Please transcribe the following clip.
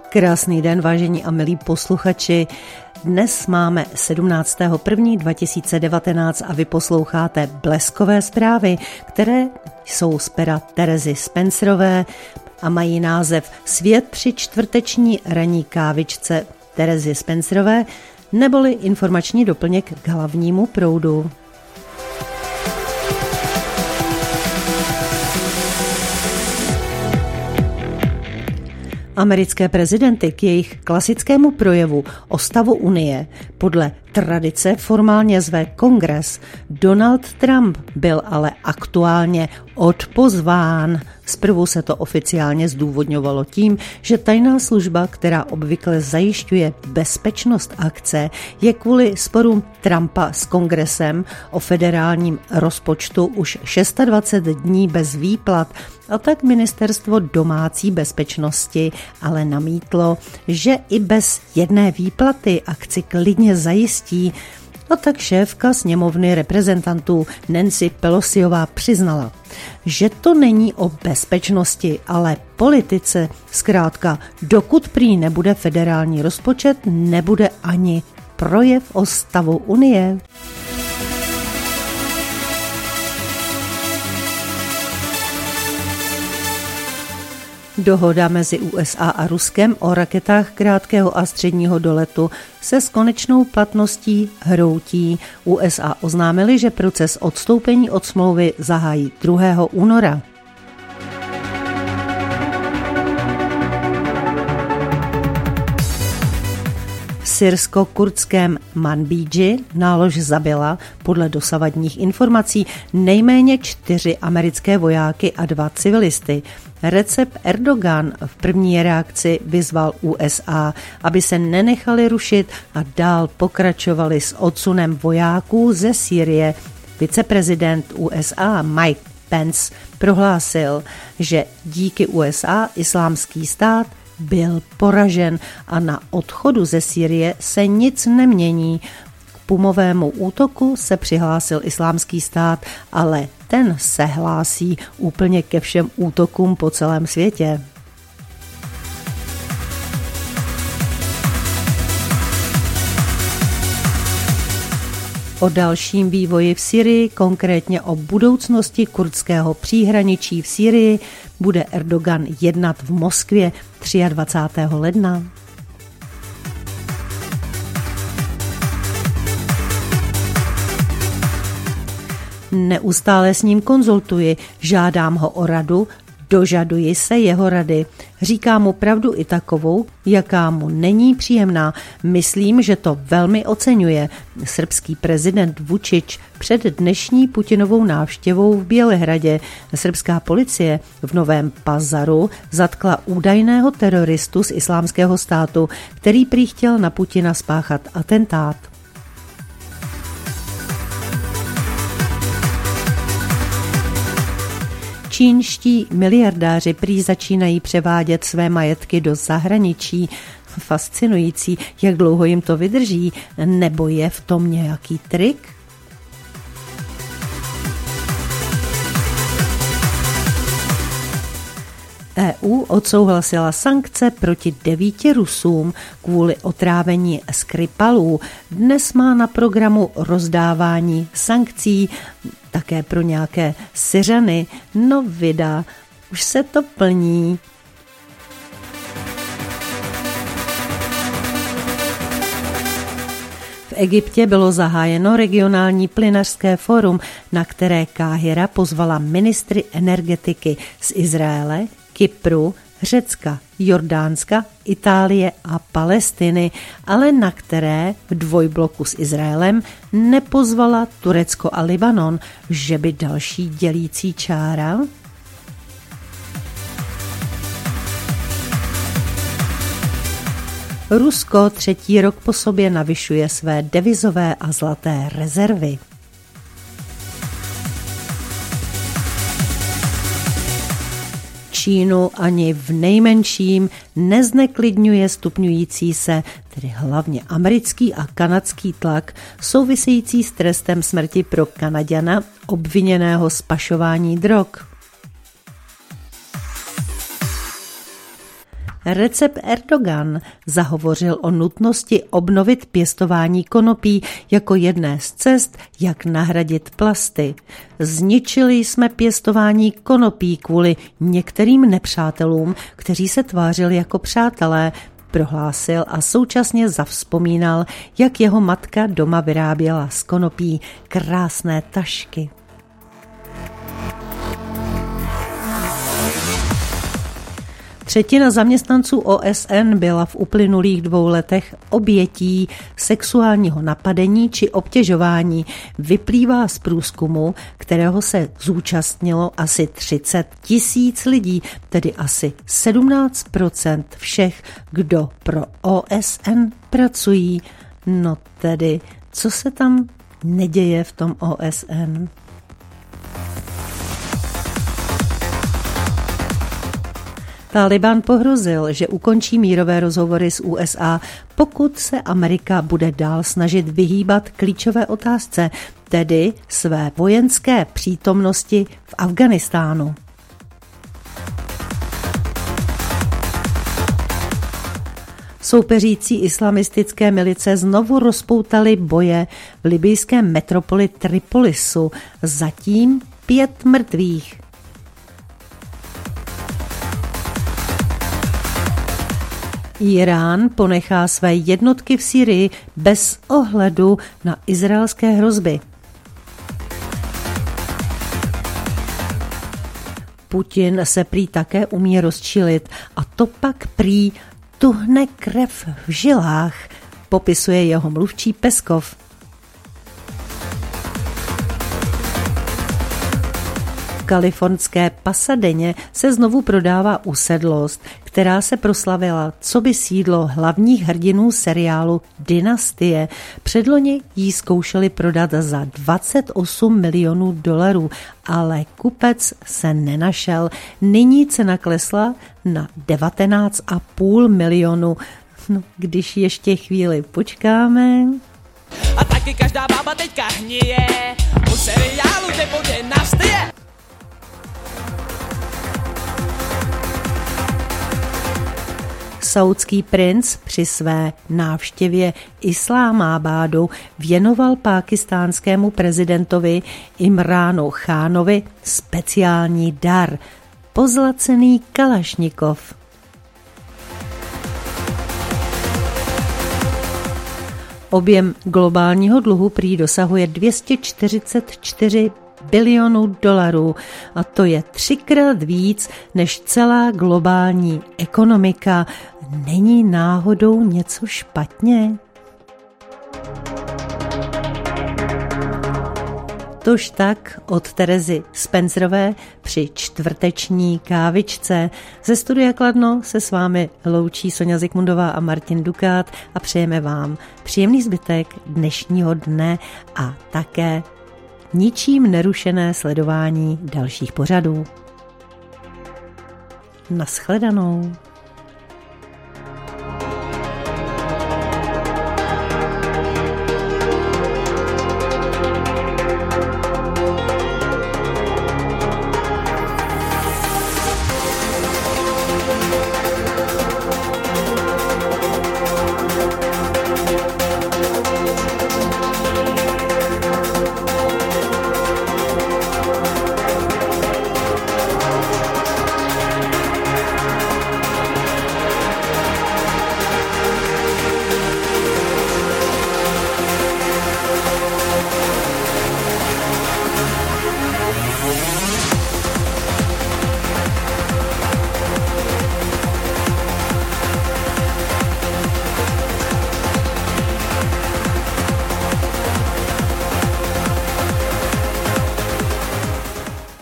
Krásný den, vážení a milí posluchači. Dnes máme 17.1.2019 a vy posloucháte Bleskové zprávy, které jsou z pera Terezy Spencerové a mají název Svět při čtvrteční ranní kávičce Terezy Spencerové, neboli informační doplněk k hlavnímu proudu. Americké prezidenty k jejich klasickému projevu o stavu Unie podle tradice formálně zve Kongres. Donald Trump byl ale aktuálně odpozván. Zprvu se to oficiálně zdůvodňovalo tím, že tajná služba, která obvykle zajišťuje bezpečnost akce, je kvůli sporům Trumpa s Kongresem o federálním rozpočtu už 26 dní bez výplat, a tak ministerstvo domácí bezpečnosti ale namítlo, že i bez jedné výplaty akci klidně zajistí. A tak šéfka sněmovny reprezentantů Nancy Pelosiová přiznala, že to není o bezpečnosti, ale politice. Zkrátka, dokud prý nebude federální rozpočet, nebude ani projev o stavu Unie. Dohoda mezi USA a Ruskem o raketách krátkého a středního doletu se s konečnou platností hroutí. USA oznámili, že proces odstoupení od smlouvy zahájí 2. února. V syrsko-kurdském Manbidži nálož zabila podle dosavadních informací nejméně 4 americké vojáky a 2 civilisty. Recep Erdogan v první reakci vyzval USA, aby se nenechali rušit a dál pokračovali s odsunem vojáků ze Sýrie. Viceprezident USA Mike Pence prohlásil, že díky USA Islámský stát byl poražen a na odchodu ze Sýrie se nic nemění. K pumovému útoku se přihlásil Islámský stát, ale ten se hlásí úplně ke všem útokům po celém světě. O dalším vývoji v Sýrii, konkrétně o budoucnosti kurdského příhraničí v Sýrii, bude Erdogan jednat v Moskvě 23. ledna. Neustále s ním konzultuji, žádám ho o radu, dožaduji se jeho rady. Říkám mu pravdu i takovou, jaká mu není příjemná. Myslím, že to velmi oceňuje. Srbský prezident Vučić před dnešní Putinovou návštěvou v Bělehradě. Srbská policie v Novém Pazaru zatkla údajného teroristu z Islámského státu, který prý chtěl na Putina spáchat atentát. Čínští miliardáři prý začínají převádět své majetky do zahraničí. Fascinující, jak dlouho jim to vydrží, nebo je v tom nějaký trik? EU odsouhlasila sankce proti 9 Rusům kvůli otrávení Skripalů. Dnes má na programu rozdávání sankcí také pro nějaké Syřany. No vida, už se to plní. V Egyptě bylo zahájeno regionální plynařské fórum, na které Káhira pozvala ministry energetiky z Izraele, Kypru, Řecka, Jordánska, Itálie a Palestiny, ale na které v dvojbloku s Izraelem nepozvala Turecko a Libanon, že by další dělící čára? Rusko 3. rok po sobě navyšuje své devizové a zlaté rezervy. Čínu ani v nejmenším nezneklidňuje stupňující se, tedy hlavně americký a kanadský tlak, související s trestem smrti pro Kanaďana obviněného z pašování drog. Recep Erdogan zahovořil o nutnosti obnovit pěstování konopí jako jedné z cest, jak nahradit plasty. Zničili jsme pěstování konopí kvůli některým nepřátelům, kteří se tvářili jako přátelé, prohlásil a současně zavzpomínal, jak jeho matka doma vyráběla z konopí krásné tašky. Třetina zaměstnanců OSN byla v uplynulých 2 letech obětí sexuálního napadení či obtěžování. Vyplývá z průzkumu, kterého se zúčastnilo asi 30 000 lidí, tedy asi 17% všech, kdo pro OSN pracují. No tedy, co se tam neděje v tom OSN? Tálibán pohrozil, že ukončí mírové rozhovory s USA, pokud se Amerika bude dál snažit vyhýbat klíčové otázce, tedy své vojenské přítomnosti v Afghánistánu. Soupeřící islamistické milice znovu rozpoutaly boje v libyjském metropoli Tripolisu. Zatím 5 mrtvých. Irán ponechá své jednotky v Sýrii bez ohledu na izraelské hrozby. Putin se prý také umí rozčilit a to pak prý tuhne krev v žilách, popisuje jeho mluvčí Peskov. V kalifornské Pasadeně se znovu prodává usedlost, která se proslavila coby sídlo hlavních hrdinů seriálu Dynastie. Předloni ji zkoušeli prodat za $28 milionů, ale kupec se nenašel. Nyní cena klesla na $19,5 milionu. No, když ještě chvíli počkáme. A taky každá bába teďka hníje u seriálu typu Dynastie. Saúdský princ při své návštěvě Islámábádu věnoval pákistánskému prezidentovi Imránu Chánovi speciální dar – pozlacený kalašnikov. Objem globálního dluhu prý dosahuje $244 bilionů a to je 3krát víc než celá globální ekonomika. Není náhodou něco špatně? Tož tak od Terezy Spencerové při čtvrteční kávičce. Ze studia Kladno se s vámi loučí Soňa Zikmundová a Martin Dukát a přejeme vám příjemný zbytek dnešního dne a také ničím nerušené sledování dalších pořadů. Naschledanou.